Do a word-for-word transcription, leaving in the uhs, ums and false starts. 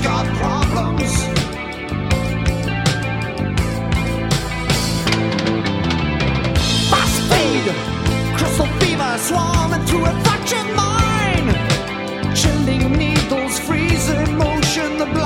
got problems. Fast fade, crystal fever swarming through a fractured mind. Chilling needles, freezing motion, the blood